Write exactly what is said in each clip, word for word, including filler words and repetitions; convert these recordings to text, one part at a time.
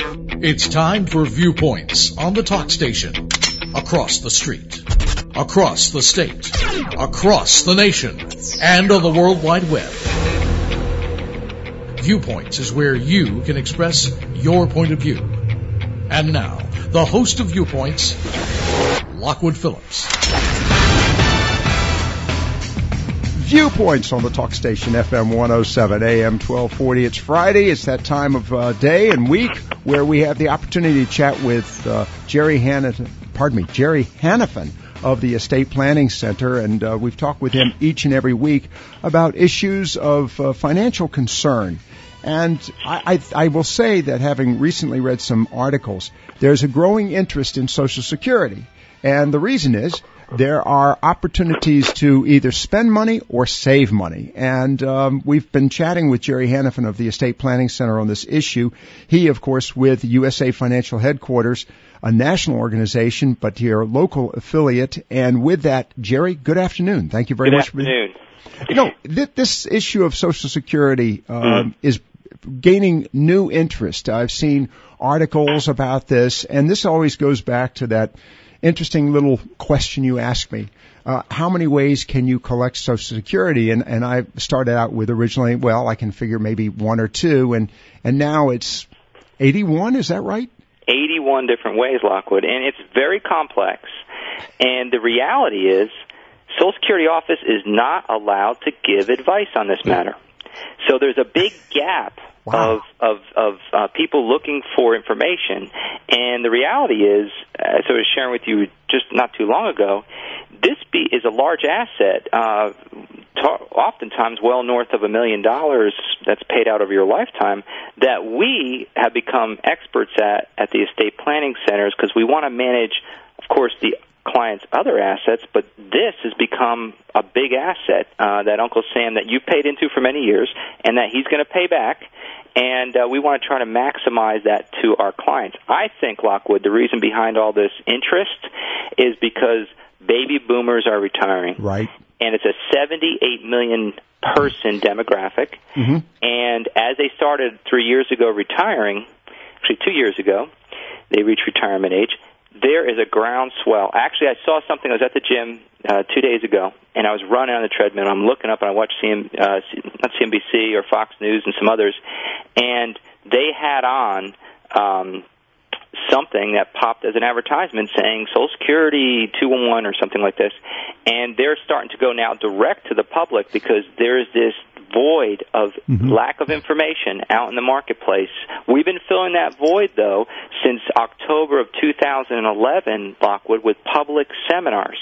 It's time for Viewpoints on the talk station. Across the street, across the state, across the nation, and on the World Wide Web. Viewpoints is where you can express your point of view. And now, the host of Viewpoints, Lockwood Phillips. Viewpoints on the talk station, F M one oh seven, A M twelve forty. It's Friday. It's that time of uh, day and week where we have the opportunity to chat with uh, Jerry Hannafin, pardon me, Jerry Hannafin of the Estate Planning Center, and uh, we've talked with him each and every week about issues of uh, financial concern. And I, I, I will say that having recently read some articles, there's a growing interest in Social Security. And the reason is there are opportunities to either spend money or save money. And um, we've been chatting with Jerry Hannafin of the Estate Planning Center on this issue. He, of course, with U S A Financial Headquarters, a national organization, but your local affiliate. And with that, Jerry, good afternoon. Thank you very good much. Afternoon. You know, th- this issue of Social Security um, mm. is gaining new interest. I've seen articles about this, and this always goes back to that interesting little question you asked me. Uh, how many ways can you collect Social Security? And, and I started out with originally, well, I can figure maybe one or two, and, and now it's eighty-one, is that right? eighty-one different ways, Lockwood, and it's very complex. And the reality is, Social Security office is not allowed to give advice on this matter. So there's a big gap wow. of of, of uh, people looking for information. And the reality is, as I was sharing with you just not too long ago, this be, is a large asset, uh, ta- oftentimes well north of a million dollars that's paid out over your lifetime, that we have become experts at at the estate planning centers because we want to manage, of course, the clients' other assets, but this has become a big asset uh, that Uncle Sam, that you've paid into for many years, and that he's going to pay back, and uh, we want to try to maximize that to our clients. I think, Lockwood, the reason behind all this interest is because baby boomers are retiring. Right. And it's a seventy-eight million person demographic, mm-hmm. and as they started three years ago retiring, actually two years ago, they reached retirement age. There is a groundswell. Actually, I saw something. I was at the gym uh, two days ago, and I was running on the treadmill. I'm looking up, and I watched C M, uh, not C N B C or Fox News and some others, and they had on um, something that popped as an advertisement saying Social Security two one one or something like this, and they're starting to go now direct to the public because there's this void of mm-hmm. lack of information out in the marketplace. We've been filling that void, though, since October of two thousand eleven, Lockwood, with public seminars.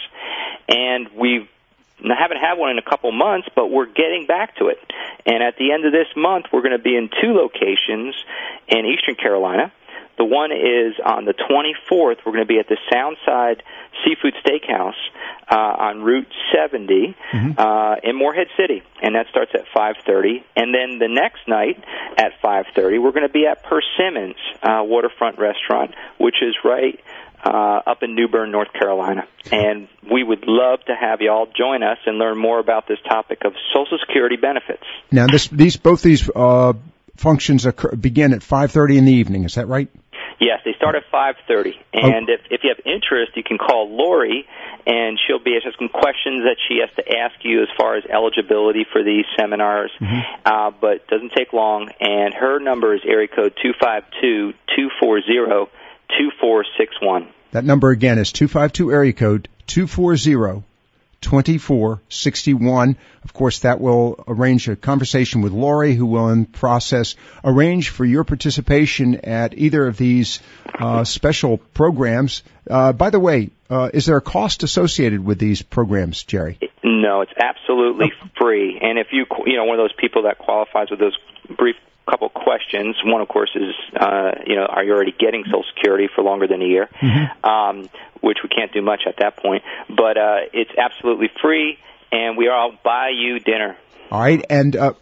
And we haven't had one in a couple months, but we're getting back to it. And at the end of this month, we're going to be in two locations in Eastern Carolina. The one is on the twenty-fourth. We're going to be at the Soundside Seafood Steakhouse uh, on Route seventy mm-hmm. uh, in Morehead City, and that starts at five thirty. And then the next night at five thirty, we're going to be at Persimmons uh, Waterfront Restaurant, which is right uh, up in New Bern, North Carolina. And we would love to have you all join us and learn more about this topic of Social Security benefits. Now, this, these both these uh, functions occur, begin at five thirty in the evening. Is that right? Yes, they start at five thirty, and oh. if, if you have interest, you can call Lori, and she'll be asking some questions that she has to ask you as far as eligibility for these seminars, mm-hmm. uh, but it doesn't take long, and her number is area code two five two, two four zero, two four six one. That number again is two five two area code two four zero, two four six one. Of course, that will arrange a conversation with Lori, who will in process arrange for your participation at either of these uh, special programs. Uh, by the way, uh, is there a cost associated with these programs, Jerry? No, it's absolutely free. And if you, you know, one of those people that qualifies with those brief couple questions. One, of course, is, uh, you know, are you already getting Social Security for longer than a year? Mm-hmm. Um, which we can't do much at that point. But uh, it's absolutely free, and we all buy you dinner. All right, and uh,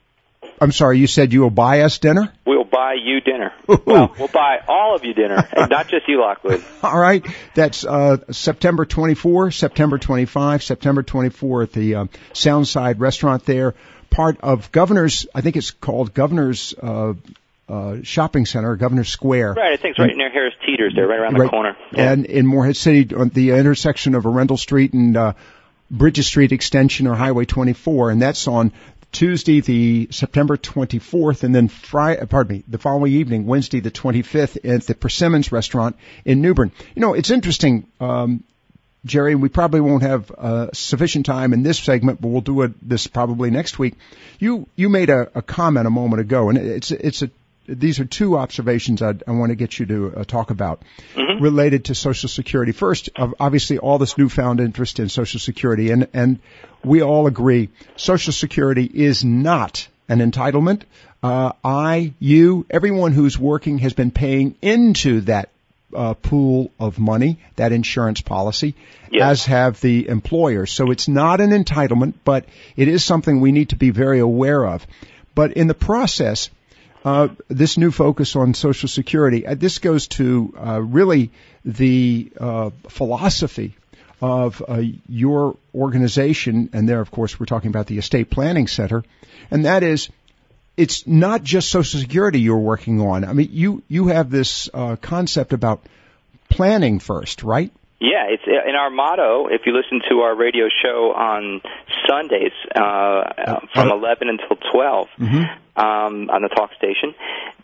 I'm sorry, you said you will buy us dinner? We'll buy you dinner. Well, we'll buy all of you dinner, and not just you, Lockwood. All right, that's uh, September twenty-fourth, September twenty-fifth, September twenty-fourth at the uh, Soundside restaurant there. Part of Governor's, I think it's called Governor's uh, uh, shopping center, Governor Square. Right, I think it's right near Harris Teeter's there, right around right, the corner. Yeah. And in Morehead City, on the intersection of Arundel Street and uh, Bridges Street Extension or Highway twenty-four, and that's on Tuesday, the September twenty-fourth, and then Friday, pardon me, the following evening, Wednesday, the twenty-fifth, at the Persimmons Restaurant in New Bern. You know, it's interesting, um, Jerry, we probably won't have uh, sufficient time in this segment, but we'll do it this probably next week. You you made a, a comment a moment ago, and it's it's a these are two observations I'd, I want to get you to uh, talk about mm-hmm. related to Social Security. First, obviously, all this newfound interest in Social Security, and and we all agree Social Security is not an entitlement. Uh, I, you, everyone who's working has been paying into that uh, pool of money, that insurance policy, yes. as have the employers. So it's not an entitlement, but it is something we need to be very aware of. But in the process, uh, this new focus on Social Security, uh, this goes to uh, really the uh, philosophy of uh, your organization, and there, of course, we're talking about the Estate Planning Center, and that is, it's not just Social Security you're working on. I mean, you, you have this uh, concept about planning first, right? Yeah, it's in our motto. If you listen to our radio show on Sundays uh, from uh, eleven until twelve mm-hmm. um, on the talk station,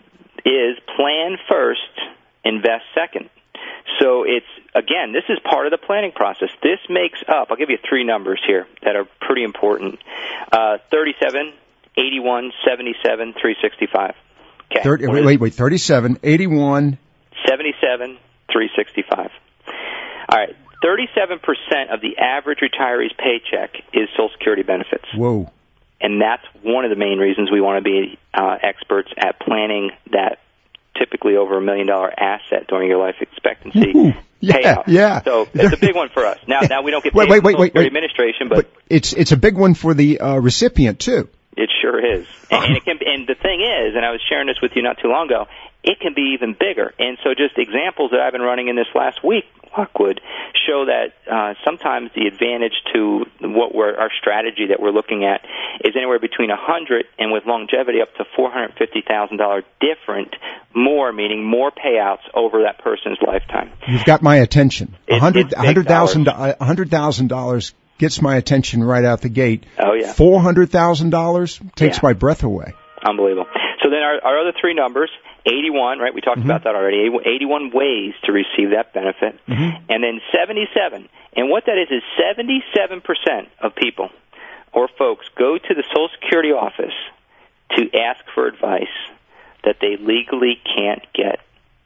is plan first, invest second. So it's, again, this is part of the planning process. This makes up, I'll give you three numbers here that are pretty important. Uh, thirty-seven, eighty-one, seventy-seven, three sixty-five. Okay. thirty, wait, wait, wait, thirty-seven, eighty-one. seventy-seven, three sixty-five. All right, thirty-seven percent of the average retiree's paycheck is Social Security benefits. Whoa. And that's one of the main reasons we want to be uh, experts at planning that typically over a million dollar asset during your life expectancy Ooh, yeah, payout. Yeah. So it's a big one for us. Now, now we don't get paid wait, wait, wait, for wait, wait. administration, but, but it's it's a big one for the uh, recipient too. It sure is. And, and it can. And the thing is, and I was sharing this with you not too long ago, it can be even bigger. And so just examples that I've been running in this last week, Lockwood, show that uh, sometimes the advantage to what we're, our strategy that we're looking at is anywhere between one hundred and with longevity up to four hundred fifty thousand dollars different, more, meaning more payouts over that person's lifetime. You've got my attention. It, one hundred thousand dollars one hundred thousand dollars gets my attention right out the gate. Oh, yeah. four hundred thousand dollars takes yeah. my breath away. Unbelievable. So then our, our other three numbers, eighty-one, right, we talked mm-hmm. about that already, eighty-one ways to receive that benefit, mm-hmm. and then seventy-seven. And what that is is seventy-seven percent of people or folks go to the Social Security office to ask for advice that they legally can't get.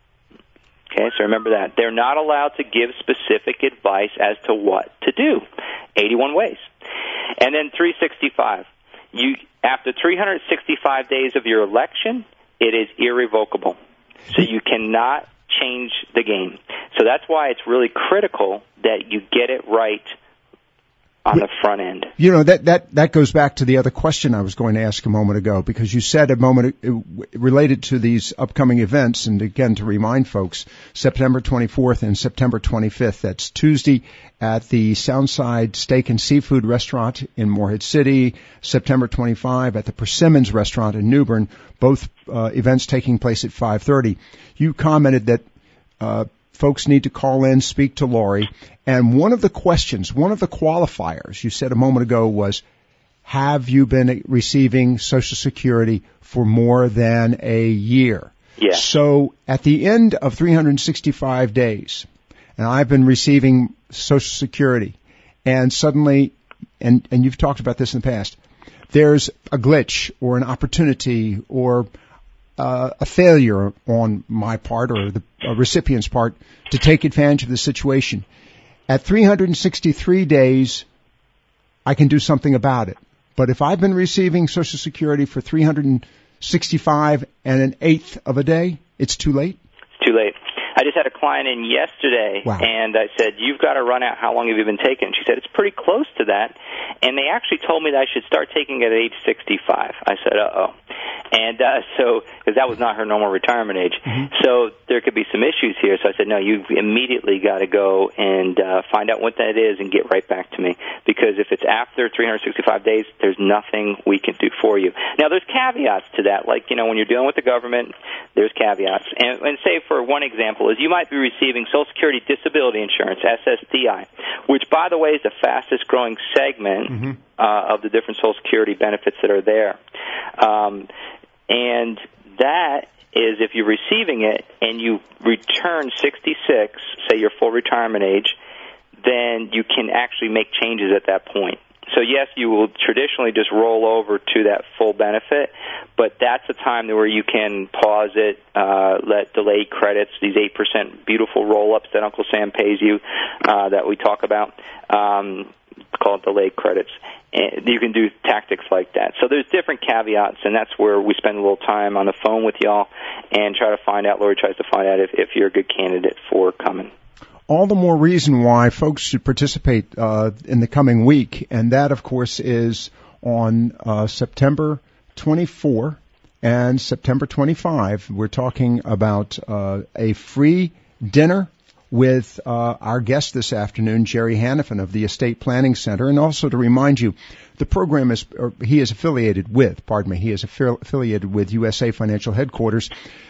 Okay, so remember that. They're not allowed to give specific advice as to what to do. eighty-one ways. And then three sixty-five. You, after three hundred sixty-five days of your election, it is irrevocable. So you cannot change the game. So that's why it's really critical that you get it right on the front end. You know, that, that, that goes back to the other question I was going to ask a moment ago, because you said a moment uh, related to these upcoming events, and again, to remind folks, September twenty-fourth and September twenty-fifth, that's Tuesday at the Soundside Steak and Seafood Restaurant in Morehead City, September twenty-fifth at the Persimmons Restaurant in New Bern, both uh, events taking place at five thirty. You commented that uh folks need to call in, speak to Lori, and one of the questions, one of the qualifiers you said a moment ago was, have you been receiving Social Security for more than a year? Yes. So at the end of three hundred sixty-five days, and I've been receiving Social Security, and suddenly, and, and you've talked about this in the past, there's a glitch or an opportunity or Uh, a failure on my part or the uh, recipient's part to take advantage of the situation. At three hundred sixty-three days, I can do something about it. But if I've been receiving Social Security for three hundred sixty-five and an eighth of a day, it's too late? It's too late. I just had a client in yesterday, wow. and I said, you've got to run out. How long have you been taking? She said, it's pretty close to that. And they actually told me that I should start taking it at age sixty-five. I said, uh-oh. And uh, so, because that was not her normal retirement age. Mm-hmm. So there could be some issues here. So I said, no, you've immediately got to go and uh, find out what that is and get right back to me. Because if it's after three hundred sixty-five days, there's nothing we can do for you. Now, there's caveats to that. Like, you know, when you're dealing with the government, there's caveats. And, and say, for one example, is you might be receiving Social Security Disability Insurance, S S D I, which, by the way, is the fastest-growing segment mm-hmm. uh, of the different Social Security benefits that are there. Um, and that is, if you're receiving it and you return sixty-six, say your full retirement age, then you can actually make changes at that point. So, yes, you will traditionally just roll over to that full benefit, but that's a time where you can pause it, uh, let delayed credits, these eight percent beautiful roll-ups that Uncle Sam pays you uh, that we talk about, um, called delayed credits. And you can do tactics like that. So there's different caveats, and that's where we spend a little time on the phone with y'all and try to find out, Lori tries to find out if, if you're a good candidate for coming. All the more reason why folks should participate uh, in the coming week, and that, of course, is on uh, September twenty-fourth and September twenty-fifth. We're talking about uh, a free dinner with uh, our guest this afternoon, Jerry Hanifin of the Estate Planning Center. And also to remind you, the program is, or he is affiliated with, pardon me, he is affiliated with U S A Financial Headquarters,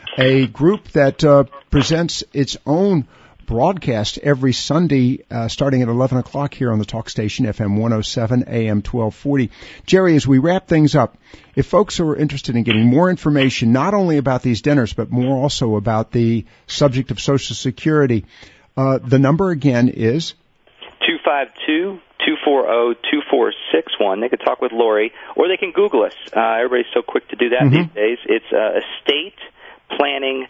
a group that uh, presents its own broadcast every Sunday, uh, starting at eleven o'clock here on the talk station, F M one oh seven, A M twelve forty. Jerry, as we wrap things up, if folks are interested in getting more information, not only about these dinners, but more also about the subject of Social Security, uh, the number again is? two five two, two four zero, two four six one. They could talk with Lori, or they can Google us. Uh, everybody's so quick to do that mm-hmm. these days. It's uh, Estate Planning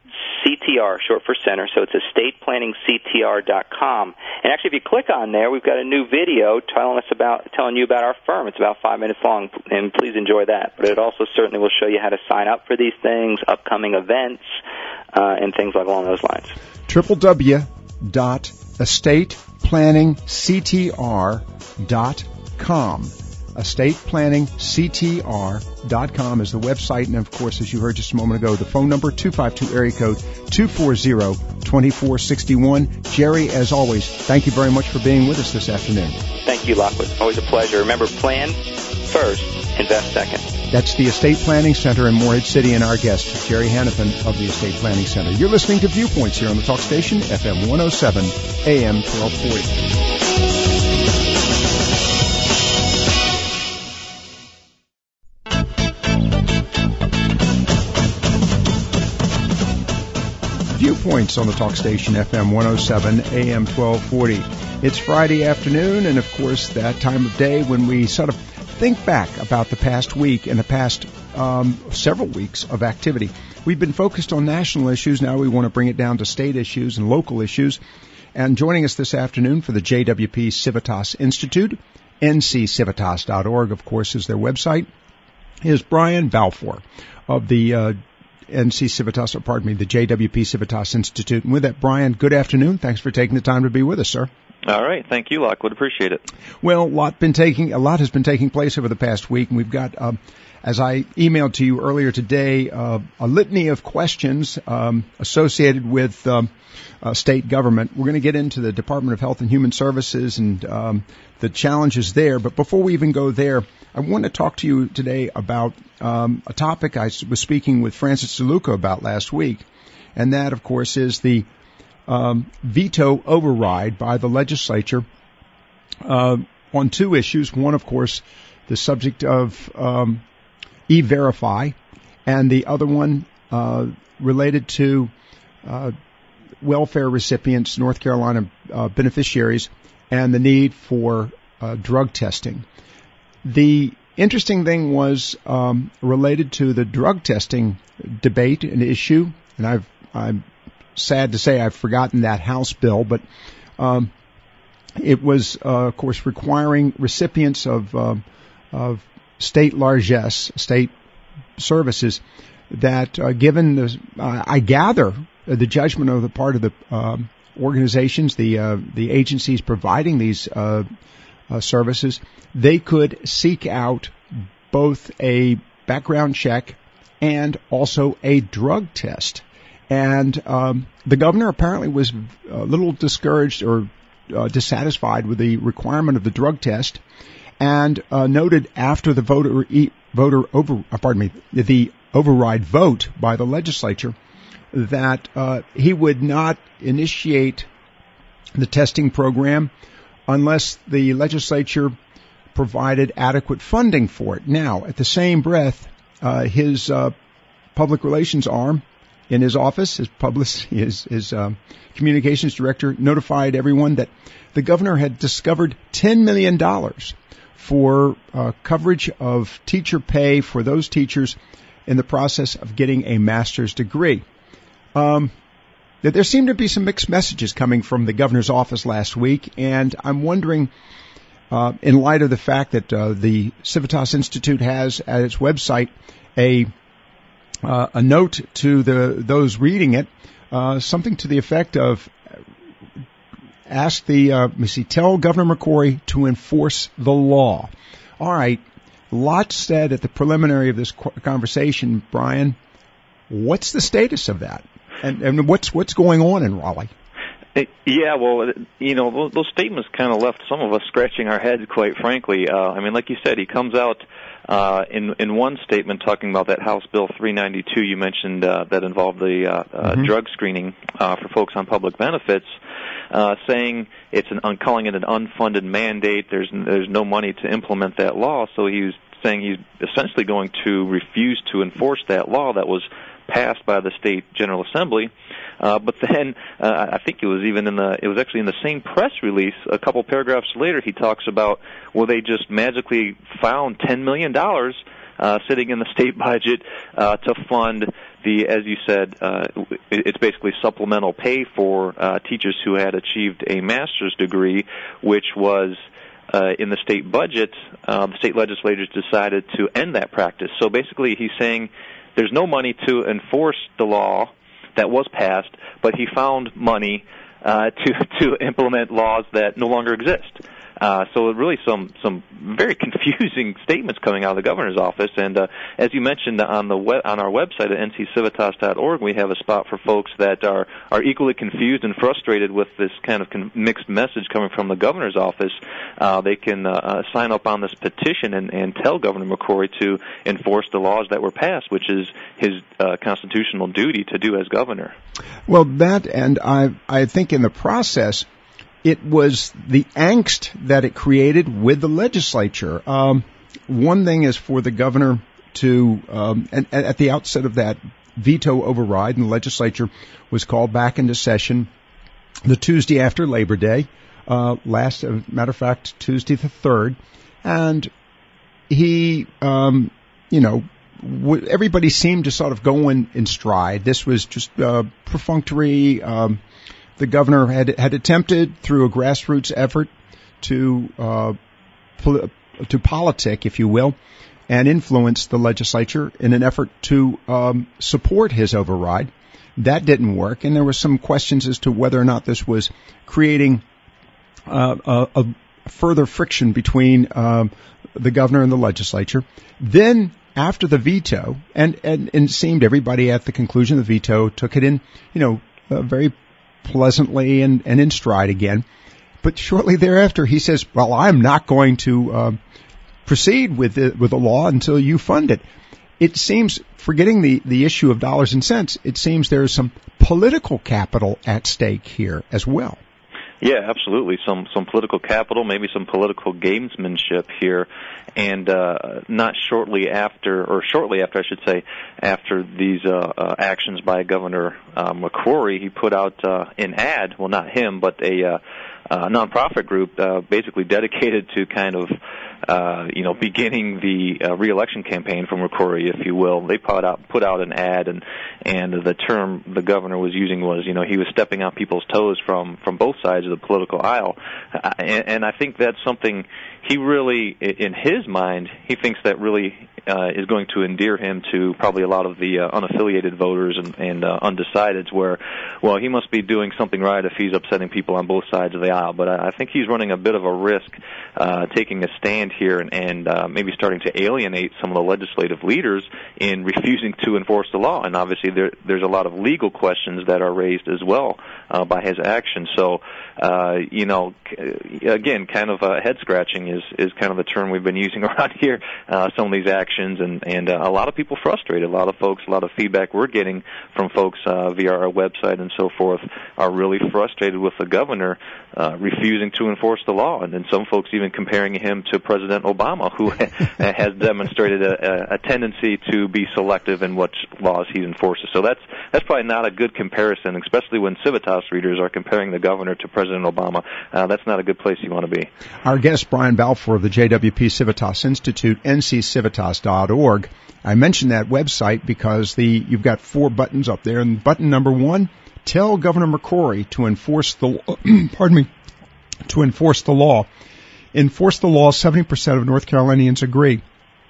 C T R, short for center, so it's estate planning c t r dot com. And actually, if you click on there, we've got a new video telling us about, telling you about our firm. It's about five minutes long, and please enjoy that. But it also certainly will show you how to sign up for these things, upcoming events, uh, and things like along those lines. w w w dot estate planning c t r dot com. estate planning c t r dot com is the website, and of course, as you heard just a moment ago, the phone number, two five two area code two four zero, two four six one. Jerry, as always, thank you very much for being with us this afternoon. Thank you, Lockwood. Always a pleasure. Remember, plan first, invest second. That's the Estate Planning Center in Morehead City, and our guest, Jerry Hanifin of the Estate Planning Center. You're listening to Viewpoints here on the Talk Station, F M one oh seven, A M twelve forty. Viewpoints on the Talk Station, F M one oh seven, A M twelve forty. It's Friday afternoon, and of course that time of day when we sort of think back about the past week and the past um, several weeks of activity. We've been focused on national issues. Now we want to bring it down to state issues and local issues. And joining us this afternoon for the J W P Civitas Institute, N C civitas dot org, of course, is their website, is Brian Balfour of the uh, N C Civitas, or pardon me, the J W P Civitas Institute. And with that, Brian, good afternoon. Thanks for taking the time to be with us, sir. All right. Thank you, Lockwood. Appreciate it. Well, a lot been taking, a lot has been taking place over the past week, and we've got, um, as I emailed to you earlier today, uh, a litany of questions um, associated with um, uh, state government. We're going to get into the Department of Health and Human Services and um, the challenges there. But before we even go there, I want to talk to you today about um, a topic I was speaking with Francis DeLuca about last week, and that, of course, is the um, veto override by the legislature uh, on two issues. One, of course, the subject of um, E-Verify, and the other one uh, related to uh, welfare recipients, North Carolina uh, beneficiaries, and the need for uh, drug testing. The interesting thing was um, related to the drug testing debate and issue, and I've, I'm sad to say I've forgotten that House bill, but um, it was, uh, of course, requiring recipients of, uh, of state largesse, state services, that uh, given the, uh, I gather the judgment of the part of the um, organizations, the uh, the agencies providing these uh, uh, services, they could seek out both a background check and also a drug test. And um, the governor apparently was a little discouraged or uh, dissatisfied with the requirement of the drug test, and uh, noted after the voter voter over uh, pardon me the override vote by the legislature that uh, he would not initiate the testing program unless the legislature provided adequate funding for it. Now, at the same breath, uh, his uh, public relations arm in his office, his public, his, his uh, communications director, notified everyone that the governor had discovered ten million dollars for uh, coverage of teacher pay for those teachers in the process of getting a master's degree. Um, there seemed to be some mixed messages coming from the governor's office last week, and I'm wondering, uh, in light of the fact that uh, the Civitas Institute has at its website a uh, a note to the those reading it, uh, something to the effect of ask the uh, let me see, tell Governor McCrory to enforce the law. All right, lots said at the preliminary of this conversation, Brian. What's the status of that? And, and what's what's going on in Raleigh? Yeah, well, you know, those statements kind of left some of us scratching our heads, quite frankly. Uh, I mean, like you said, he comes out uh, in in one statement talking about that House Bill three ninety-two you mentioned uh, that involved the uh, uh, mm-hmm. drug screening uh, for folks on public benefits, uh, saying it's an un- calling it an unfunded mandate. There's there's no money to implement that law, so he's saying he's essentially going to refuse to enforce that law that was passed by the state General Assembly. Uh, but then uh, I think it was even in the it was actually in the same press release a couple paragraphs later he talks about, well, they just magically found ten million dollars uh, sitting in the state budget uh, to fund the, as you said, uh, it's basically supplemental pay for uh, teachers who had achieved a master's degree, which was Uh, in the state budget. Uh, the state legislatures decided to end that practice. So basically he's saying there's no money to enforce the law that was passed, but he found money uh, to to implement laws that no longer exist. Uh, so really some some very confusing statements coming out of the governor's office. And uh, as you mentioned on the web, on our website at n c civitas dot org, we have a spot for folks that are, are equally confused and frustrated with this kind of con- mixed message coming from the governor's office. Uh, they can uh, uh, sign up on this petition and, and tell Governor McCrory to enforce the laws that were passed, which is his uh, constitutional duty to do as governor. Well, that, and I I think in the process, it was the angst that it created with the legislature. Um, one thing is for the governor to, um, and, and at the outset of that veto override, and the legislature was called back into session the Tuesday after Labor Day, uh, last, as a matter of fact, Tuesday the third, and he, um, you know, w- everybody seemed to sort of go in, in stride. This was just uh, perfunctory. Um, The governor had had attempted through a grassroots effort to uh, pol- to politic, if you will, and influence the legislature in an effort to um, support his override. That didn't work, and there were some questions as to whether or not this was creating uh, a, a further friction between um, the governor and the legislature. Then, after the veto, and, and, and it seemed everybody at the conclusion of the veto took it in, you know, uh, very pleasantly and, and in stride again. But shortly thereafter, he says, well, I'm not going to uh, proceed with the, with the law until you fund it. It seems, forgetting the, the issue of dollars and cents, it seems there's some political capital at stake here as well. Yeah, absolutely. Some some political capital, maybe some political gamesmanship here. And uh, not shortly after, or shortly after, I should say, after these uh, uh, actions by Governor uh, McCrory, he put out uh, an ad, well, not him, but a uh, uh, nonprofit group uh, basically dedicated to kind of, uh, you know, beginning the uh, re-election campaign for McCrory, if you will. They put out put out an ad, and and the term the governor was using was, you know, he was stepping on people's toes from from both sides of the political aisle, uh, and, and I think that's something he really, in his mind, he thinks that really uh, is going to endear him to probably a lot of the uh, unaffiliated voters and, and uh, undecideds where, well, he must be doing something right if he's upsetting people on both sides of the aisle. But I, I think he's running a bit of a risk uh, taking a stand here and, and uh, maybe starting to alienate some of the legislative leaders in refusing to enforce the law. And obviously there, there's a lot of legal questions that are raised as well uh, by his actions. So, uh, you know, again, kind of uh, head-scratching is, is kind of the term we've been using around here, uh, some of these actions, and, and uh, a lot of people frustrated. A lot of folks, a lot of feedback we're getting from folks uh, via our website and so forth are really frustrated with the governor uh, refusing to enforce the law, and then some folks even comparing him to President Obama, who has demonstrated a, a tendency to be selective in what laws he enforces. So that's that's probably not a good comparison, especially when Civitas readers are comparing the governor to President Obama. Uh, that's not a good place you want to be. Our guest, Brian Balfour of the J W P Civitas Institute, N C civitas dot org. I mentioned that website because the you've got four buttons up there, and button number one, tell Governor McCrory to enforce the pardon me to enforce the law. Enforce the law. seventy percent of North Carolinians agree.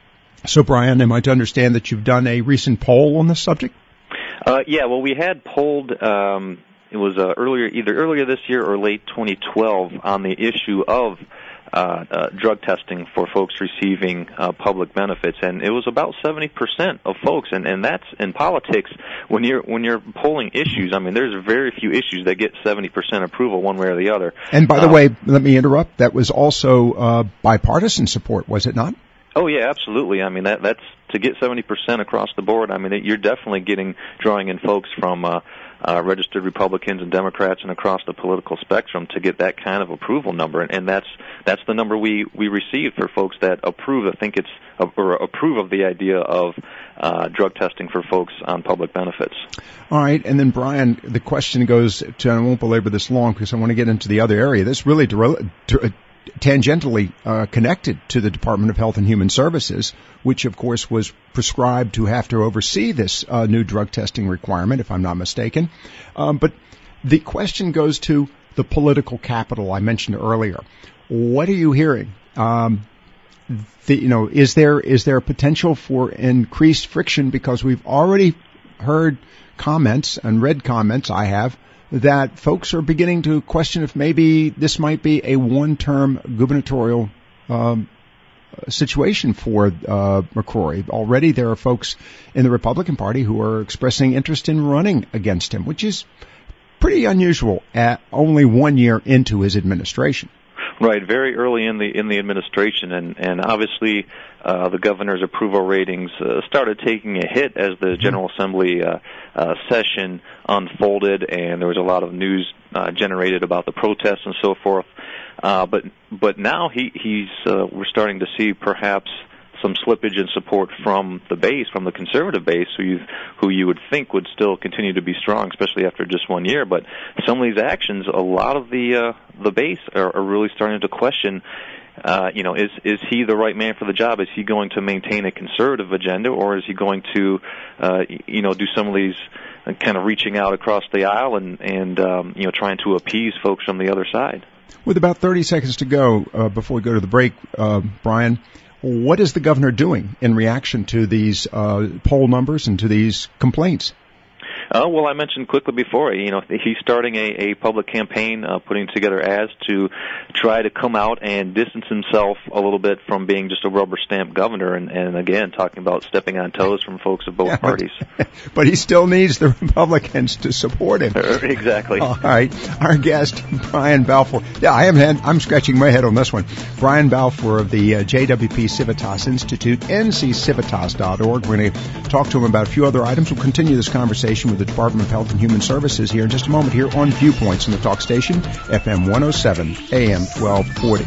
So, Brian, am I to understand that you've done a recent poll on this subject? Uh, yeah. Well, we had polled. Um, it was uh, earlier, either earlier this year or late twenty twelve, on the issue of Uh, uh, drug testing for folks receiving uh, public benefits, and it was about seventy percent of folks, and, and that's in politics. When you're when you're polling issues, I mean, there's very few issues that get seventy percent approval one way or the other. And by the um, way, let me interrupt. That was also uh, bipartisan support, was it not? Oh yeah, absolutely. I mean, that that's to get seventy percent across the board. I mean, you're definitely getting drawing in folks from uh, uh, registered Republicans and Democrats and across the political spectrum to get that kind of approval number, and, and that's that's the number we we received for folks that approve. I think it's or approve of the idea of uh, drug testing for folks on public benefits. All right, and then Brian, the question goes to, and I won't belabor this long because I want to get into the other area. This really to, to, tangentially uh, connected to the Department of Health and Human Services, which, of course, was prescribed to have to oversee this uh, new drug testing requirement, if I'm not mistaken. Um, but the question goes to the political capital I mentioned earlier. What are you hearing? Um, the, you know, is there is there a potential for increased friction? Because we've already heard comments and read comments, I have, that folks are beginning to question if maybe this might be a one-term gubernatorial um, situation for uh, McCrory. Already there are folks in the Republican Party who are expressing interest in running against him, which is pretty unusual at only one year into his administration. Right, very early in the in the administration, and and obviously uh, the governor's approval ratings uh, started taking a hit as the General Assembly uh, uh, session unfolded, and there was a lot of news uh, generated about the protests and so forth. Uh, but but now he he's uh, we're starting to see perhaps some slippage in support from the base, from the conservative base, who you who you would think would still continue to be strong, especially after just one year. But some of these actions, a lot of the uh, the base are, are really starting to question. Uh, you know, is is he the right man for the job? Is he going to maintain a conservative agenda, or is he going to, uh, you know, do some of these uh, kind of reaching out across the aisle and and um, you know trying to appease folks from the other side? With about thirty seconds to go uh, before we go to the break, uh, Brian, what is the governor doing in reaction to these uh, poll numbers and to these complaints? Uh, well, I mentioned quickly before, you know, he's starting a, a public campaign, uh, putting together ads to try to come out and distance himself a little bit from being just a rubber stamp governor, and, and again, talking about stepping on toes from folks of both yeah, parties. But, but he still needs the Republicans to support him. Exactly. All right. Our guest, Brian Balfour. Yeah, I haven't had, I'm scratching my head on this one. Brian Balfour of the uh, J W P Civitas Institute, N C civitas dot org. We're going to talk to him about a few other items. We'll continue this conversation with the Department of Health and Human Services here in just a moment here on Viewpoints in the Talk Station, F M one oh seven, A M twelve forty.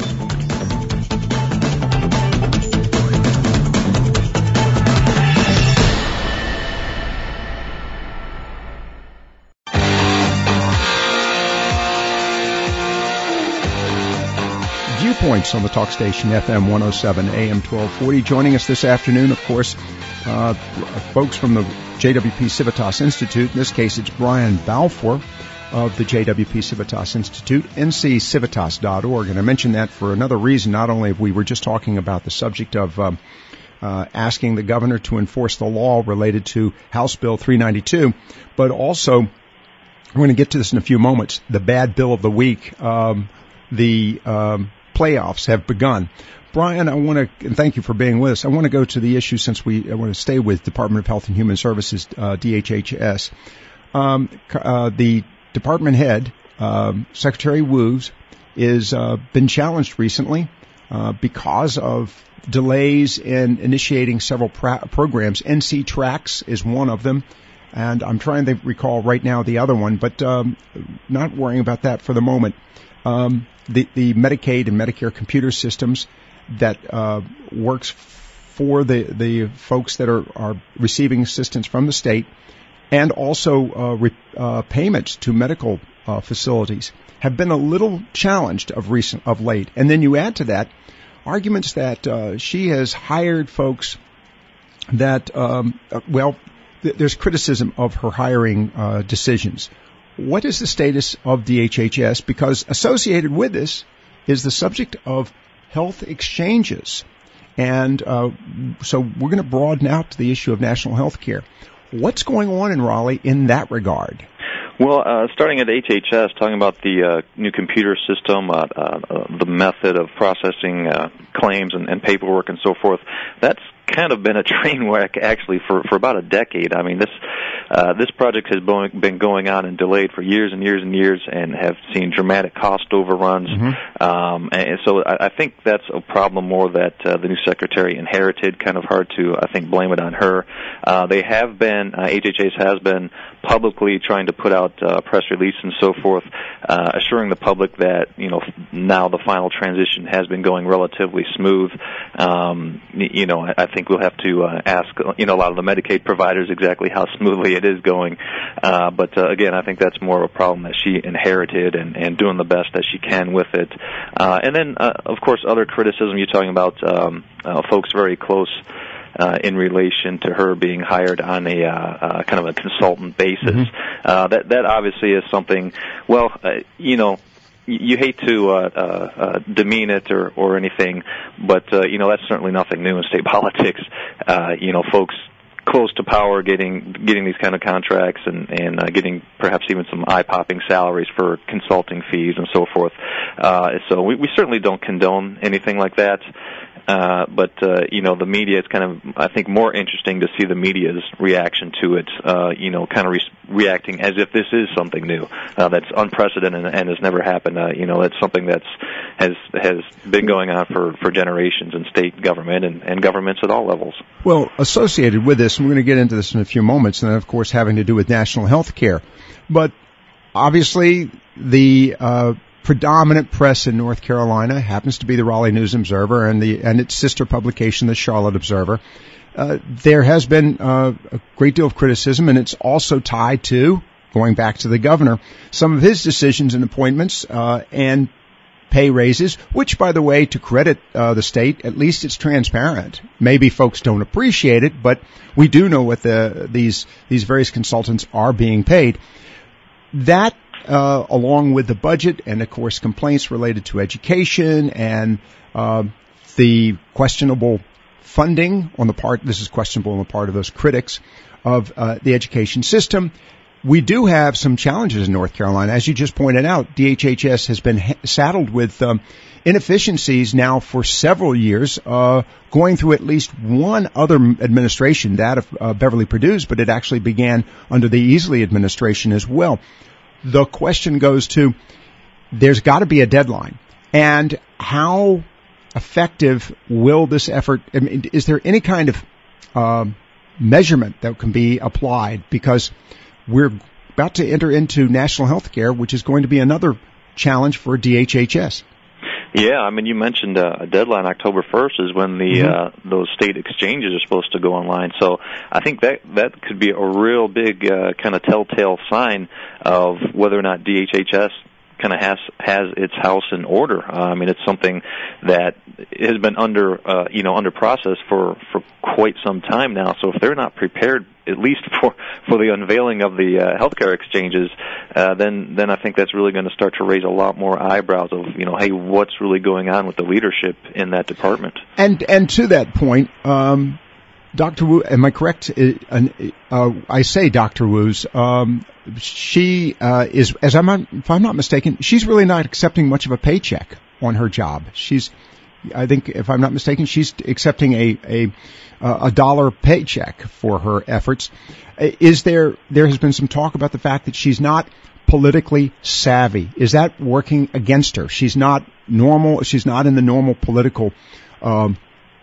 Viewpoints on the Talk Station, F M one oh seven, A M twelve forty. Joining us this afternoon, of course, uh, folks from the J W P Civitas Institute. In this case, it's Brian Balfour of the J W P Civitas Institute, N C civitas dot org. And I mentioned that for another reason. Not only we were just talking about the subject of um, uh, asking the governor to enforce the law related to House Bill three ninety-two, but also, we're going to get to this in a few moments, the bad bill of the week. Um, the um, playoffs have begun. Brian, I want to, and thank you for being with us. I want to go to the issue since we I want to stay with Department of Health and Human Services, uh, D H H S. Um, uh, the department head, um, Secretary Woos, is uh, been challenged recently uh, because of delays in initiating several pra- programs. N C TRACS is one of them, and I'm trying to recall right now the other one, but um, not worrying about that for the moment. Um, the, the Medicaid and Medicare computer systems that uh, works for the the folks that are, are receiving assistance from the state, and also uh, re, uh, payments to medical uh, facilities have been a little challenged of recent of late. And then you add to that arguments that uh, she has hired folks that um, uh, well, th- there's criticism of her hiring uh, decisions. What is the status of D H H S? Because associated with this is the subject of health exchanges. And uh, so we're going to broaden out to the issue of national health care. What's going on in Raleigh in that regard? Well, uh, starting at H H S, talking about the uh, new computer system, uh, uh, the method of processing uh, claims and, and paperwork and so forth, that's kind of been a train wreck actually for, for about a decade. I mean, this uh, this project has been going on and delayed for years and years and years, and have seen dramatic cost overruns. Mm-hmm. Um, and so I, I think that's a problem more that uh, the new secretary inherited. Kind of hard to, I think, blame it on her. Uh, they have been uh, H H S has been publicly trying to put out uh, press release and so forth, uh, assuring the public that, you know, now the final transition has been going relatively smooth. Um, you know, I think we'll have to uh, ask, you know, a lot of the Medicaid providers exactly how smoothly it is going. Uh, but uh, again, I think that's more of a problem that she inherited, and, and doing the best that she can with it. Uh, and then, uh, of course, other criticism. You're talking about um, uh, folks very close Uh, in relation to her being hired on a uh, uh, kind of a consultant basis. Mm-hmm. Uh, that that obviously is something. Well, uh, you know, you, you hate to uh, uh, uh, demean it or or anything, but uh, you know, that's certainly nothing new in state politics. Uh, you know, folks close to power getting getting these kind of contracts, and and uh, getting perhaps even some eye-popping salaries for consulting fees and so forth. Uh, so we, we certainly don't condone anything like that. Uh, but, uh, you know, the media, it's kind of, I think, more interesting to see the media's reaction to it, uh, you know, kind of re- reacting as if this is something new, uh, that's unprecedented and, and has never happened. Uh, you know, it's something that's, has, has been going on for, for generations in state government and, and governments at all levels. Well, associated with this, and we're going to get into this in a few moments, and then, of course, having to do with national health care. But obviously, the, uh, predominant press in North Carolina happens to be the Raleigh News Observer and the and its sister publication, the Charlotte Observer. Uh, there has been uh, a great deal of criticism, and it's also tied to, going back to the governor, some of his decisions and appointments uh, and pay raises, which, by the way, to credit uh, the state, at least it's transparent. Maybe folks don't appreciate it, but we do know what the these these various consultants are being paid. That Uh, along with the budget and, of course, complaints related to education and uh, the questionable funding on the part, this is questionable on the part of those critics of uh, the education system. We do have some challenges in North Carolina. As you just pointed out, D H H S has been ha- saddled with um, inefficiencies now for several years, uh, going through at least one other administration, that of uh, Beverly Perdue's, but it actually began under the Easley administration as well. The question goes to, there's got to be a deadline. And how effective will this effort, I mean, is there any kind of uh, measurement that can be applied? Because we're about to enter into national health care, which is going to be another challenge for D H H S. Yeah, I mean, you mentioned uh, a deadline. October first is when the mm-hmm. uh, those state exchanges are supposed to go online. So I think that that could be a real big uh, kind of telltale sign of whether or not D H H S kind of has has its house in order. Uh, I mean, it's something that has been under uh, you know under process for for quite some time now. So if they're not prepared, at least for for the unveiling of the uh, healthcare exchanges, uh, then then I think that's really going to start to raise a lot more eyebrows of, you know, hey, what's really going on with the leadership in that department? And and to that point, um, Doctor Wu, am I correct? Uh, uh, I say Doctor Wu's. Um, she uh, is, as I'm not, if I'm not mistaken, she's really not accepting much of a paycheck on her job. She's, I think, if I'm not mistaken, she's accepting a a a dollar paycheck for her efforts. Is there there has been some talk about the fact that she's not politically savvy? Is that working against her? She's not normal. She's not in the normal political um,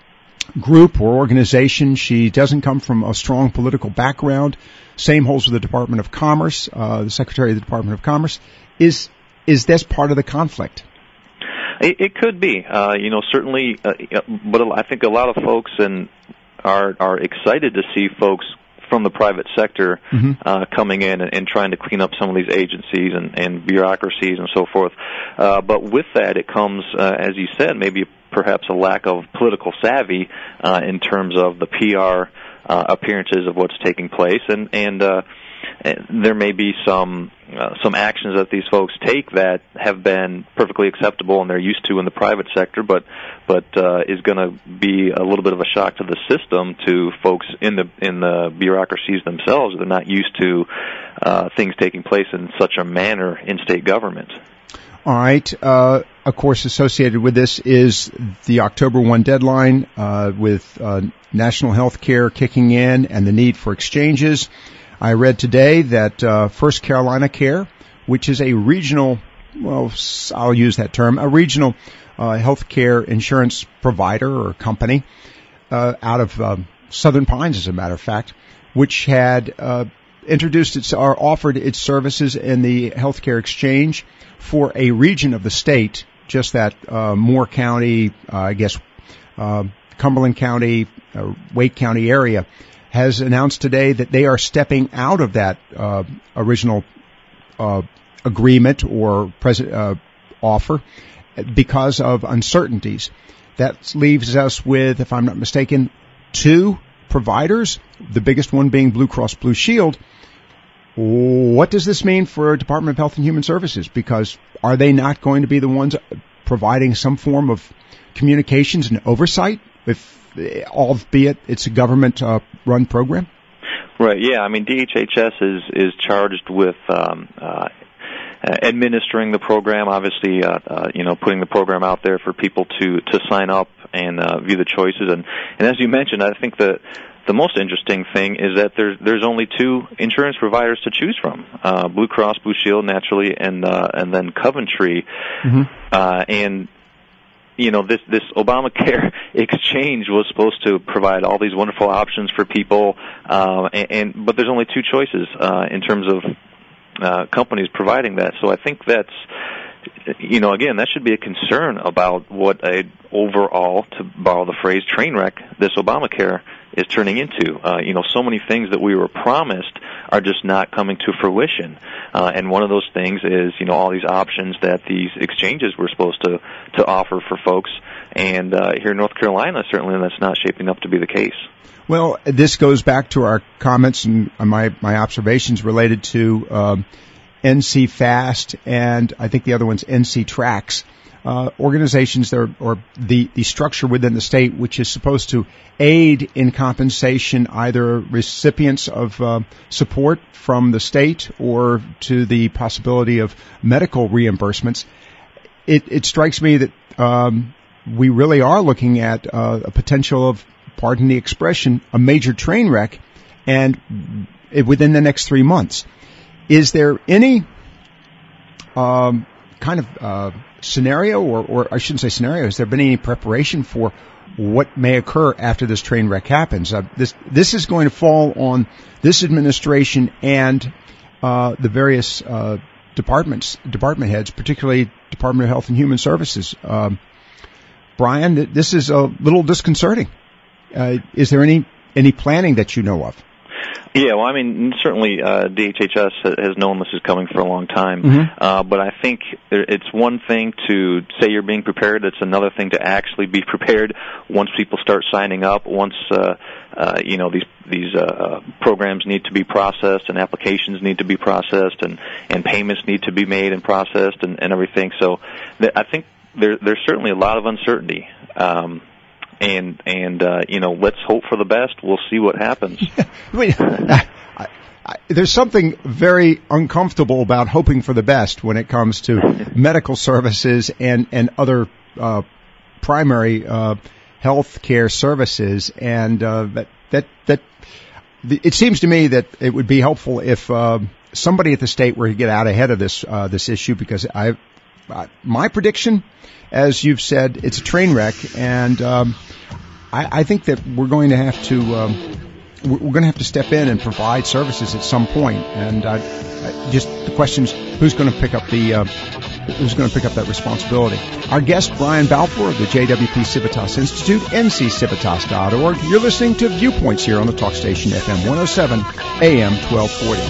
group or organization. She doesn't come from a strong political background. Same holds with the Department of Commerce, uh, the Secretary of the Department of Commerce. Is is this part of the conflict? It, it could be, uh, you know, certainly, uh, but I think a lot of folks and are are excited to see folks from the private sector mm-hmm. uh, coming in and, and trying to clean up some of these agencies and, and bureaucracies and so forth. Uh, but with that, it comes, uh, as you said, maybe perhaps a lack of political savvy uh, in terms of the P R uh, appearances of what's taking place, and and uh, there may be some uh, some actions that these folks take that have been perfectly acceptable and they're used to in the private sector, but but uh, is going to be a little bit of a shock to the system, to folks in the in the bureaucracies themselves. They're not used to uh, things taking place in such a manner in state government. All right. Uh, of course, associated with this is the October first deadline uh, with uh, national health care kicking in and the need for exchanges. I read today that uh, First Carolina Care, which is a regional, well, I'll use that term, a regional uh, health care insurance provider or company uh, out of um, Southern Pines, as a matter of fact, which had uh, introduced its or offered its services in the healthcare exchange for a region of the state, just that uh, Moore County, uh, I guess, uh, Cumberland County, uh, Wake County area, has announced today that they are stepping out of that uh, original uh, agreement or pres- uh, offer because of uncertainties. That leaves us with, if I'm not mistaken, two providers, the biggest one being Blue Cross Blue Shield. What does this mean for Department of Health and Human Services? Because are they not going to be the ones providing some form of communications and oversight, if albeit it's a government-run uh, program? Right. Yeah. I mean, D H H S is is charged with um, uh, administering the program. Obviously, uh, uh, you know, putting the program out there for people to to sign up and uh, view the choices. And and as you mentioned, I think the the most interesting thing is that there's there's only two insurance providers to choose from: uh, Blue Cross Blue Shield, naturally, and uh, and then Coventry. Mm-hmm. Uh, and you know, this this Obamacare exchange was supposed to provide all these wonderful options for people, uh, and, and but there's only two choices uh, in terms of uh, companies providing that. So I think that's, you know, again, that should be a concern about what a overall, to borrow the phrase, train wreck this Obamacare is turning into. Uh, you know, so many things that we were promised are just not coming to fruition. Uh, and one of those things is, you know, all these options that these exchanges were supposed to, to offer for folks. And uh, here in North Carolina, certainly that's not shaping up to be the case. Well, this goes back to our comments and my, my observations related to um, N C FAST, and I think the other one's N C TRACS. Uh, organizations that are, or the, the structure within the state which is supposed to aid in compensation either recipients of uh, support from the state or to the possibility of medical reimbursements. It, it strikes me that um, we really are looking at uh, a potential of, pardon the expression, a major train wreck, and it, within the next three months. Is there any um, kind of uh, scenario, or, or I shouldn't say scenario, has there been any preparation for what may occur after this train wreck happens? Uh, this this is going to fall on this administration and uh, the various uh, departments, department heads, particularly Department of Health and Human Services. Um, Brian, this is a little disconcerting. Uh, is there any any planning that you know of? Yeah, well, I mean, certainly uh, D H H S has known this is coming for a long time, Mm-hmm. uh, but I think it's one thing to say you're being prepared. It's another thing to actually be prepared once people start signing up, once, uh, uh, you know, these these uh, programs need to be processed and applications need to be processed and, and payments need to be made and processed and, and everything. So th- I think there, there's certainly a lot of uncertainty. Um, And, and uh, you know, let's hope for the best. We'll see what happens. I mean, I, I, there's something very uncomfortable about hoping for the best when it comes to medical services and, and other uh, primary uh, health care services. And uh, that, that, that it seems to me that it would be helpful if uh, somebody at the state were to get out ahead of this uh, this issue, because I, uh, my prediction, as you've said, it's a train wreck, and um, I, I think that we're going to have to um, we're going to have to step in and provide services at some point. And uh, just the question is, who's going to pick up the uh, who's going to pick up that responsibility? Our guest, Brian Balfour of the J W P Civitas Institute, N C Civitas dot org. You're listening to Viewpoints here on the talk station F M one oh seven, A M twelve forty.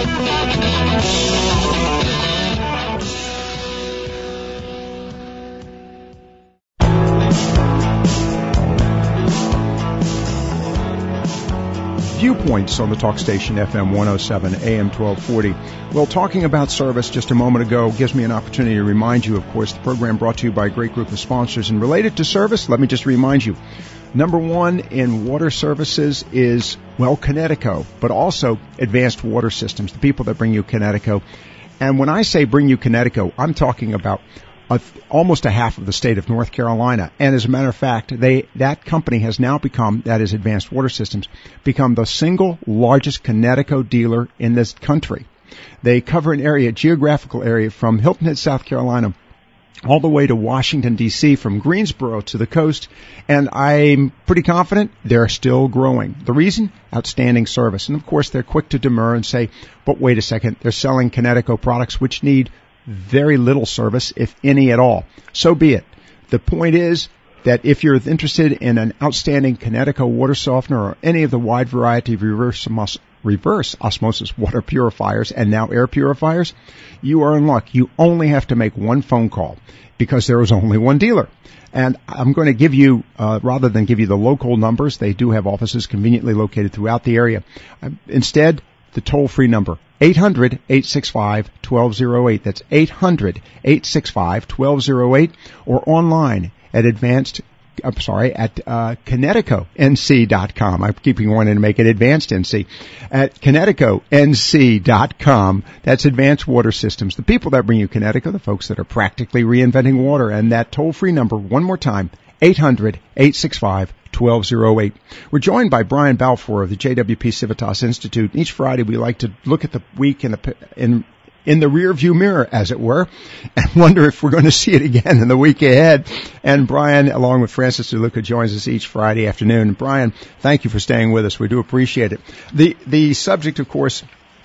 Viewpoints on the talk station F M one oh seven, A M twelve forty. Well, talking about service just a moment ago gives me an opportunity to remind you, of course, the program brought to you by a great group of sponsors. And related to service, let me just remind you, number one in water services is, well, Connecticut, but also Advanced Water Systems, the people that bring you Connecticut. And when I say bring you Connecticut, I'm talking about A, almost a half of the state of North Carolina. And as a matter of fact, they that company has now become, that is Advanced Water Systems, become the single largest Connecticut dealer in this country. They cover an area, geographical area, from Hilton Head, South Carolina, all the way to Washington, D C, from Greensboro to the coast. And I'm pretty confident they're still growing. The reason? Outstanding service. And of course, they're quick to demur and say, but wait a second, they're selling Connecticut products which need very little service, if any at all. So be it. The point is that if you're interested in an outstanding Connecticut water softener or any of the wide variety of reverse, os- reverse osmosis water purifiers and now air purifiers, you are in luck. You only have to make one phone call because there is only one dealer. And I'm going to give you, uh, rather than give you the local numbers, they do have offices conveniently located throughout the area. Uh, instead, the toll-free number, eight hundred, eight six five, one two zero eight. That's eight hundred, eight six five, one two zero eight, or online at advanced, I'm sorry, at uh, Connecticut N C dot com. I'm keeping wanting to make it Advanced N C. At Connecticut N C dot com. That's Advanced Water Systems. The people that bring you Connecticut, the folks that are practically reinventing water. And that toll-free number, one more time, eight hundred, eight six five, one two zero eight. We're joined by Brian Balfour of the J W P Civitas Institute. Each Friday we like to look at the week in the in in the rear view mirror, as it were, and wonder if we're going to see it again in the week ahead. And Brian, along with Francis DeLuca, joins us each Friday afternoon. And Brian, thank you for staying with us. We do appreciate it. The the subject, of course,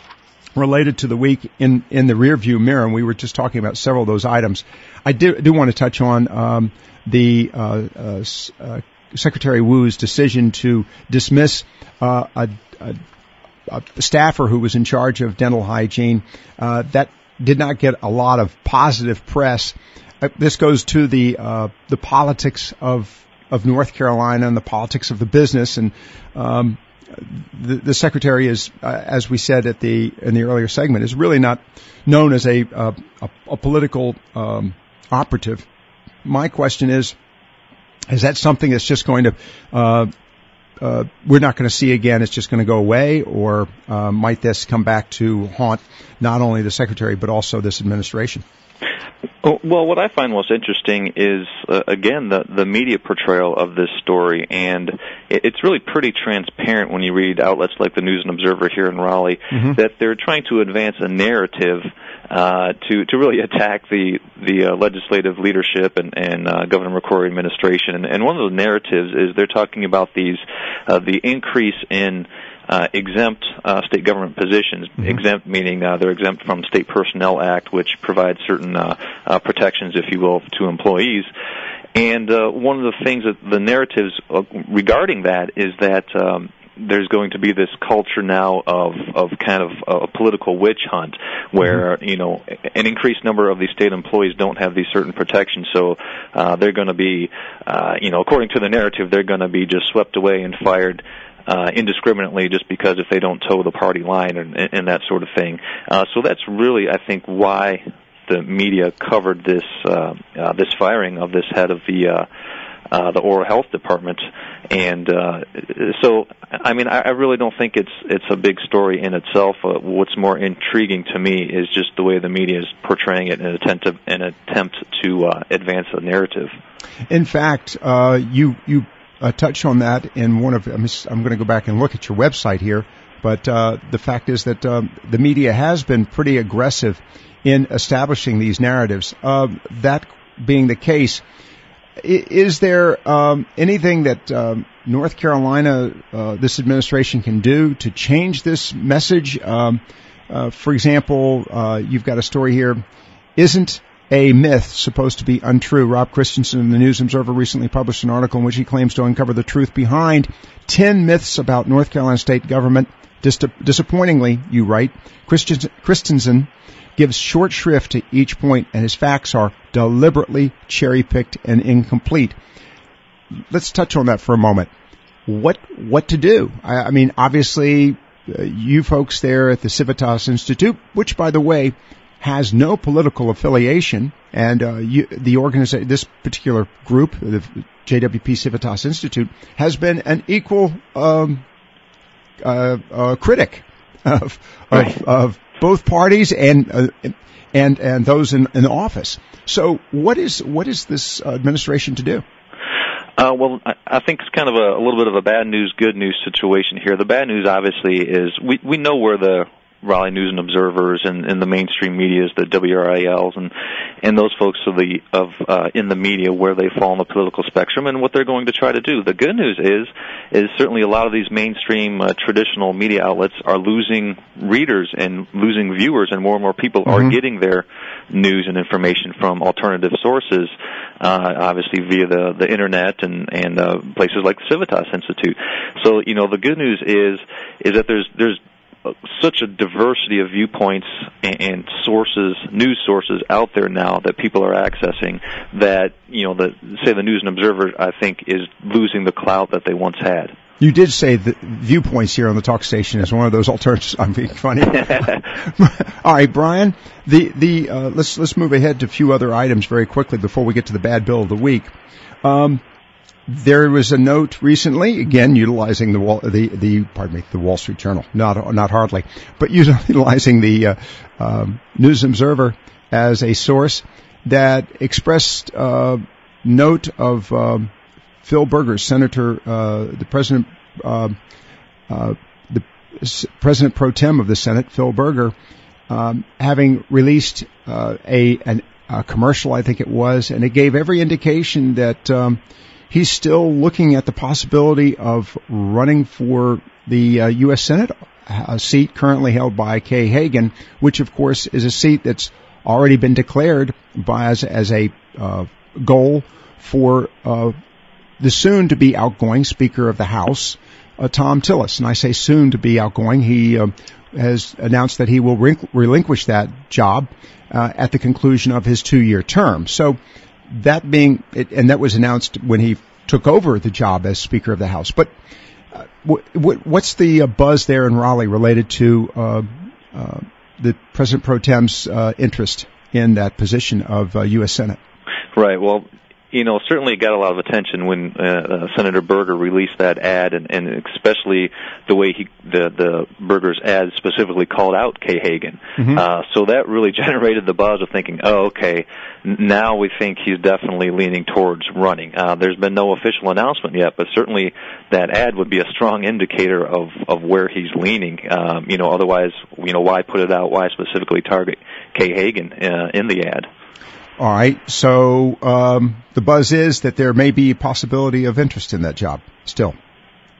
related to the week in, in the rear view mirror, and we were just talking about several of those items. I do, do want to touch on um, the uh, uh, uh, Secretary Wu's decision to dismiss uh, a, a, a staffer who was in charge of dental hygiene. Uh, that did not get a lot of positive press. Uh, this goes to the uh, the politics of of North Carolina and the politics of the business. And um, the, the secretary is, uh, as we said at the in the earlier segment, is really not known as a uh, a, a political um, operative. My question is, is that something that's just going to uh, uh, we're not going to see again? It's just going to go away, or uh, might this come back to haunt not only the secretary but also this administration? Well, what I find most interesting is, uh, again, the, the media portrayal of this story, and it, it's really pretty transparent when you read outlets like the News and Observer here in Raleigh, mm-hmm. that they're trying to advance a narrative uh, to to really attack the the uh, legislative leadership and, and uh, Governor McCrory administration. And, and one of the narratives is they're talking about these uh, the increase in Uh, exempt uh, state government positions. Mm-hmm. Exempt meaning uh, they're exempt from the State Personnel Act, which provides certain uh, uh, protections, if you will, to employees. And uh, one of the things that the narratives uh, regarding that is that um, there's going to be this culture now of of kind of a political witch hunt, where mm-hmm. you know an increased number of these state employees don't have these certain protections, so uh, they're going to be, uh, you know, according to the narrative, they're going to be just swept away and fired Uh, indiscriminately just because if they don't toe the party line and, and that sort of thing. Uh, so that's really, I think, why the media covered this uh, uh, this firing of this head of the uh, uh, the oral health department. And uh, so, I mean, I, I really don't think it's it's a big story in itself. Uh, what's more intriguing to me is just the way the media is portraying it in an attempt to, an attempt to uh, advance the narrative. In fact, uh, you you. Uh, touch on that in one of, I'm, I'm going to go back and look at your website here, but uh, the fact is that um, the media has been pretty aggressive in establishing these narratives. Uh, that being the case, is there um, anything that um, North Carolina, uh, this administration can do to change this message? Um, uh, for example, uh, you've got a story here, isn't a myth supposed to be untrue? Rob Christensen of the News Observer recently published an article in which he claims to uncover the truth behind ten myths about North Carolina state government. Dis- disappointingly, you write, Christensen gives short shrift to each point, and his facts are deliberately cherry-picked and incomplete. Let's touch on that for a moment. What what to do? I, I mean, obviously, uh, you folks there at the Civitas Institute, which, by the way, has no political affiliation, and uh, you, the organization, this particular group, the J W P Civitas Institute, has been an equal um, uh, uh, critic of, right. of of both parties and uh, and and those in, in office. So, what is what is this administration to do? Uh, well, I, I think it's kind of a, a little bit of a bad news, good news situation here. The bad news, obviously, is we we know where the Raleigh News and Observers and, and the mainstream medias, the W R I Ls, and and those folks of the of uh, in the media where they fall on the political spectrum and what they're going to try to do. The good news is is certainly a lot of these mainstream uh, traditional media outlets are losing readers and losing viewers, and more and more people mm-hmm. are getting their news and information from alternative sources, uh, obviously via the the internet and and uh, places like the Civitas Institute. So you know the good news is is that there's there's such a diversity of viewpoints and sources, news sources out there now that people are accessing that, you know, the, say the News and Observer, I think, is losing the clout that they once had. You did say that viewpoints here on the talk station is one of those alternatives. I'm being funny. All right, Brian, the, the, uh, let's, let's move ahead to a few other items very quickly before we get to the bad bill of the week. Um, There was a note recently, again utilizing the Wall, the the pardon me, the Wall Street Journal, not not hardly, but utilizing the uh, um, News Observer as a source, that expressed uh, note of um, Phil Berger, Senator, uh, the president, uh, uh, the President pro tem of the Senate, Phil Berger, um, having released uh, a an, a commercial, I think it was, and it gave every indication that. Um, He's still looking at the possibility of running for the uh, U S Senate, a seat currently held by Kay Hagan, which, of course, is a seat that's already been declared by as, as a uh, goal for uh, the soon-to-be outgoing Speaker of the House, uh, Thom Tillis. And I say soon-to-be outgoing. He uh, has announced that he will re- relinquish that job uh, at the conclusion of his two-year term. So. That being, and that was announced when he took over the job as Speaker of the House. But uh, w- w- what's the uh, buzz there in Raleigh related to uh, uh, the President pro tem's uh, interest in that position of uh, U S Senate? Right. Well, you know, certainly it got a lot of attention when uh, uh, Senator Berger released that ad, and, and especially the way he, the, the Berger's ad specifically called out Kay Hagan. Mm-hmm. Uh, so that really generated the buzz of thinking, oh, okay, now we think he's definitely leaning towards running. Uh, there's been no official announcement yet, but certainly that ad would be a strong indicator of, of where he's leaning. Um, you know, otherwise, you know, why put it out? Why specifically target Kay Hagan uh, in the ad? All right. So um, the buzz is that there may be a possibility of interest in that job still.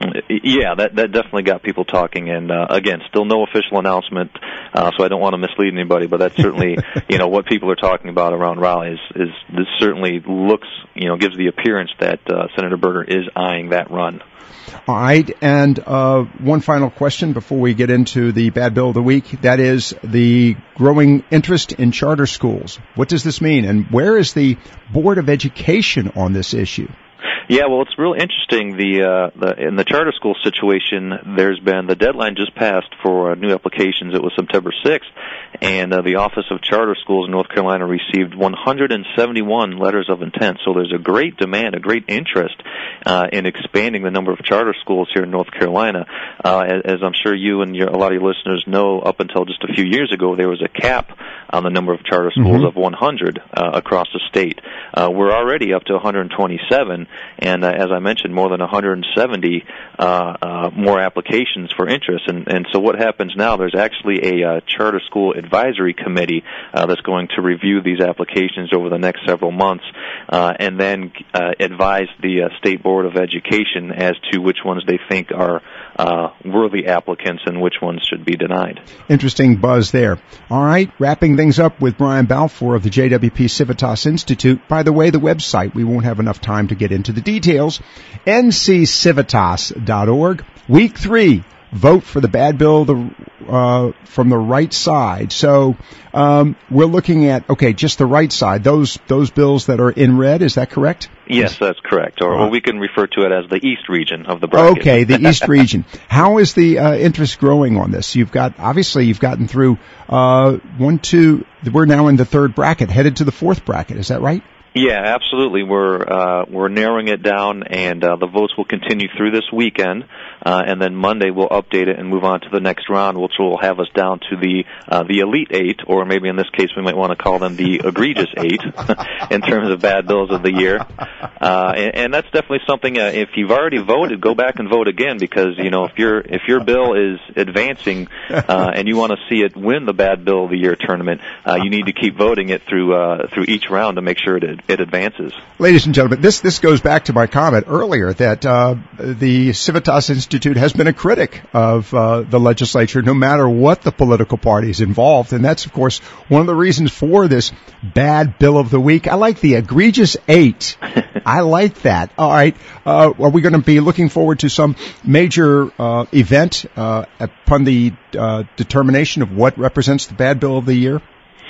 Yeah, that that definitely got people talking, and uh, again, still no official announcement, uh, so I don't want to mislead anybody. But that's certainly, you know, what people are talking about around Raleigh is, is this certainly looks, you know, gives the appearance that uh, Senator Berger is eyeing that run. All right, and uh, one final question before we get into the bad bill of the week. That is the growing interest in charter schools. What does this mean, and where is the Board of Education on this issue? Yeah, well, it's real interesting. The, uh, the in the charter school situation, there's been the deadline just passed for uh, new applications. It was September sixth, and uh, the Office of Charter Schools in North Carolina received one hundred seventy-one letters of intent. So there's a great demand, a great interest uh, in expanding the number of charter schools here in North Carolina. Uh, as, as I'm sure you and your, a lot of your listeners know, up until just a few years ago, there was a cap on the number of charter schools mm-hmm. of one hundred uh, across the state. Uh, we're already up to one hundred twenty-seven. And uh, as I mentioned, more than one hundred seventy uh, uh, more applications for interest. And, and so what happens now, there's actually a uh, charter school advisory committee uh, that's going to review these applications over the next several months uh, and then uh, advise the uh, State Board of Education as to which ones they think are uh, worthy applicants and which ones should be denied. Interesting buzz there. All right, wrapping things up with Brian Balfour of the J W P Civitas Institute. By the way, the website, we won't have enough time to get into the details, N C civitas dot org. Week three, vote for the bad bill the, uh, from the right side. So um, we're looking at, okay, just the right side, those those bills that are in red, is that correct? Yes, that's correct. Or, or we can refer to it as the East region of the bracket. Okay, the East region. How is the uh, interest growing on this? You've got, obviously, you've gotten through uh, one, two, we're now in the third bracket, headed to the fourth bracket. Is that right? Yeah, absolutely. We're uh, we're narrowing it down, and uh, the votes will continue through this weekend, uh, and then Monday we'll update it and move on to the next round, which will have us down to the uh, the Elite Eight, or maybe in this case we might want to call them the Egregious Eight, in terms of bad bills of the year. Uh, and, and that's definitely something. Uh, if you've already voted, go back and vote again, because you know if your if your bill is advancing uh, and you want to see it win the bad bill of the year tournament, uh, you need to keep voting it through uh, through each round to make sure it it advances. Ladies and gentlemen, this this goes back to my comment earlier that uh, the Civitas Institute has been a critic of uh, the legislature, no matter what the political party is involved, and that's, of course, one of the reasons for this bad bill of the week. I like the Egregious Eight. I like that. All right. Uh, are we going to be looking forward to some major uh, event uh, upon the uh, determination of what represents the bad bill of the year?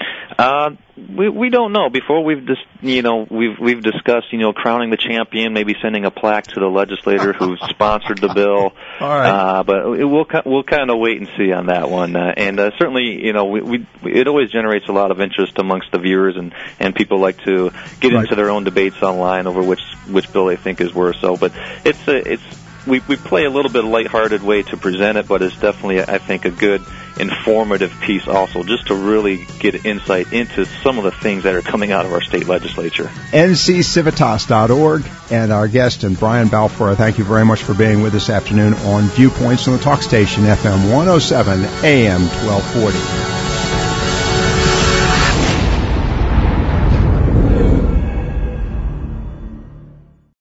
Uh, we we don't know. Before we've just you know we've we've discussed you know crowning the champion, maybe sending a plaque to the legislator who sponsored the bill. All right. Uh, but it, we'll we'll kind of wait and see on that one. Uh, and uh, certainly you know we, we it always generates a lot of interest amongst the viewers, and and people like to get right. into their own debates online over which which bill they think is worse. So, but it's a, it's. We we play a little bit of lighthearted way to present it, but it's definitely, I think, a good informative piece also, just to really get insight into some of the things that are coming out of our state legislature. N C civitas dot org, and our guest, and Brian Balfour, thank you very much for being with us this afternoon on Viewpoints on the Talk Station, F M one oh seven, A M twelve forty.